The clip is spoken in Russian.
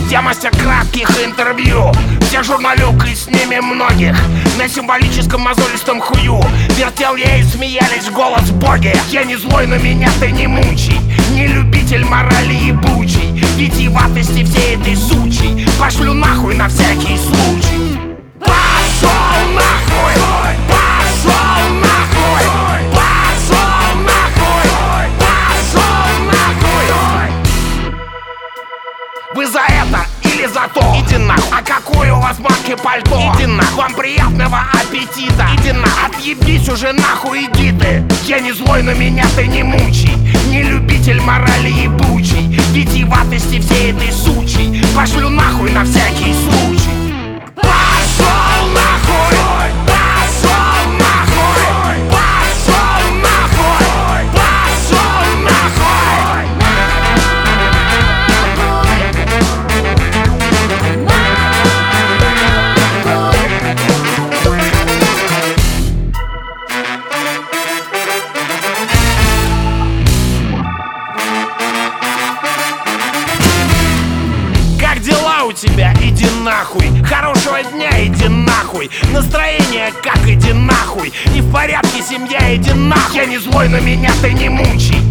Я мастер кратких интервью, всех журналюк и с ними многих. На символическом мозолистом хую вертел я и смеялись голос боги. Я не злой, но меня ты не мучай, не любитель морали ебучей, витиеватости всей этой сучей. Пошлю нахуй на всякий случай. Пошел нахуй! Пошел нахуй! Пошел нахуй! Пошел нахуй! Вы за это или за то? Иди нахуй! А какой у вас марки пальто? Иди нахуй! Вам приятного аппетита! Иди нахуй! Отъебись уже нахуй, иди ты! Я не злой, но меня ты не мучай, не любитель морали ебучей, витиеватости всей этой сучей. Пошлю нахуй на всякий случай. Пошел нахуй! Пошел нахуй! Пошел нахуй! Пошел нахуй! Как дела у тебя? Иди нахуй. Хорошего дня, иди нахуй. Настроение как? Иди нахуй. Не в порядке семья, иди нахуй. Я не злой, но меня ты не мучай,